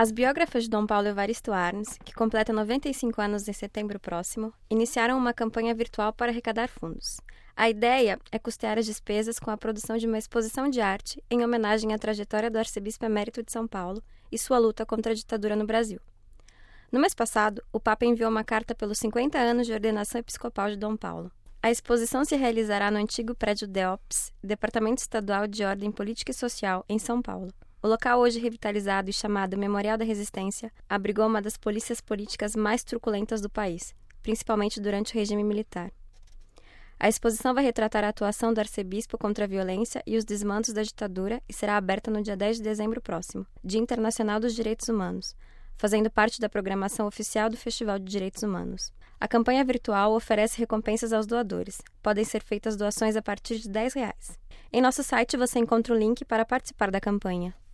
As biógrafas de Dom Paulo Evaristo Arns, que completa 95 anos em setembro próximo, iniciaram uma campanha virtual para arrecadar fundos. A ideia é custear as despesas com a produção de uma exposição de arte em homenagem à trajetória do arcebispo emérito de São Paulo e sua luta contra a ditadura no Brasil. No mês passado, o Papa enviou uma carta pelos 50 anos de ordenação episcopal de Dom Paulo. A exposição se realizará no antigo prédio DEOPS, Departamento Estadual de Ordem Política e Social, em São Paulo. O local, hoje revitalizado e chamado Memorial da Resistência, abrigou uma das polícias políticas mais truculentas do país, principalmente durante o regime militar. A exposição vai retratar a atuação do arcebispo contra a violência e os desmandos da ditadura e será aberta no dia 10 de dezembro próximo, Dia Internacional dos Direitos Humanos, fazendo parte da programação oficial do Festival de Direitos Humanos. A campanha virtual oferece recompensas aos doadores. Podem ser feitas doações a partir de R$ 10. Em nosso site você encontra o link para participar da campanha.